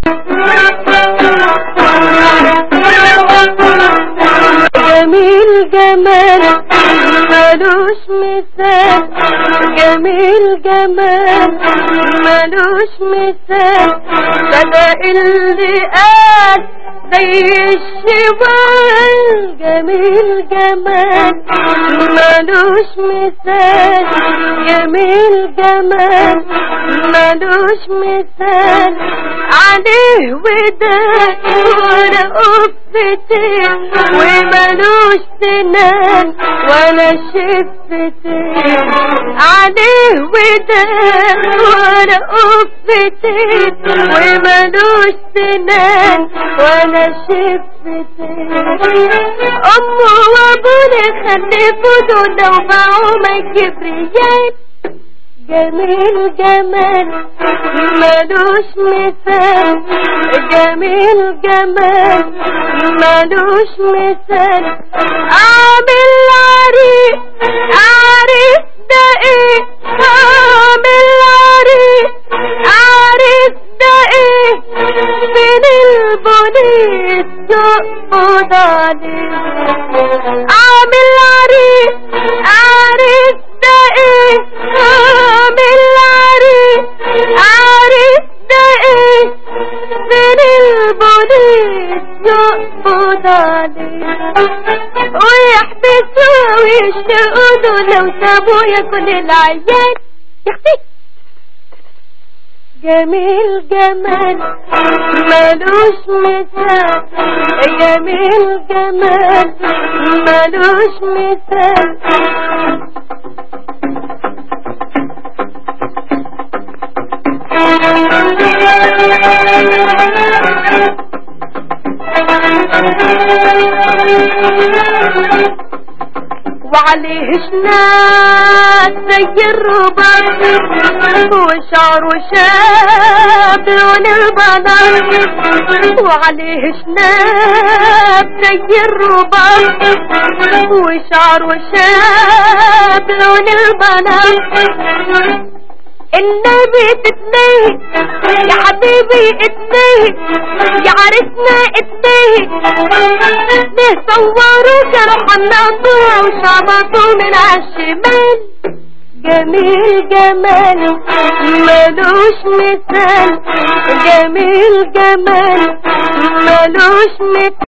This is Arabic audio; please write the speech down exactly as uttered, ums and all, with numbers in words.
جميل جمال ملوش مثال، جميل جمال ملوش مثال، صدق اللي قال زي الشوال. جميل جمال ملوش مثال، جميل جمال ملوش مثال، عليه وداد ولا قفتين وملوش سنان ولا شفتين، عليه وداد ولا قفتين وملوش سنان ولا شفتين. امه وابوه خلفوا دول وباعوا ما كبريات. جميل جمال ملوش مثال، جميل جمال ملوش مثال، عامل عريق عارف ده ايه، عامل عريق عارف ده ايه، من البوليس يقبض عليه. عامل عريق عارف ده ايه، عامل عريق عارف ده ايه، من البوليس يقبض عليه ويحبسوه ويشتقوا لو سابوه ياكل العيال. يختي جميل جمال ملوش مثال، جميل جمال ملوش مثال. وعليه شنات زي الرباط وشعره شاب لون البنات، وعليه شنات زي الرباط وشعره شاب لون البنات. النبي تتنيه يا حبيبي اتنيه يا عرسنا اتنيه، ليه صوروا كانوا حنطوها وشعبطوا من عالشمال. جميل جمال ملوش مثال، جميل جمال ملوش مثال.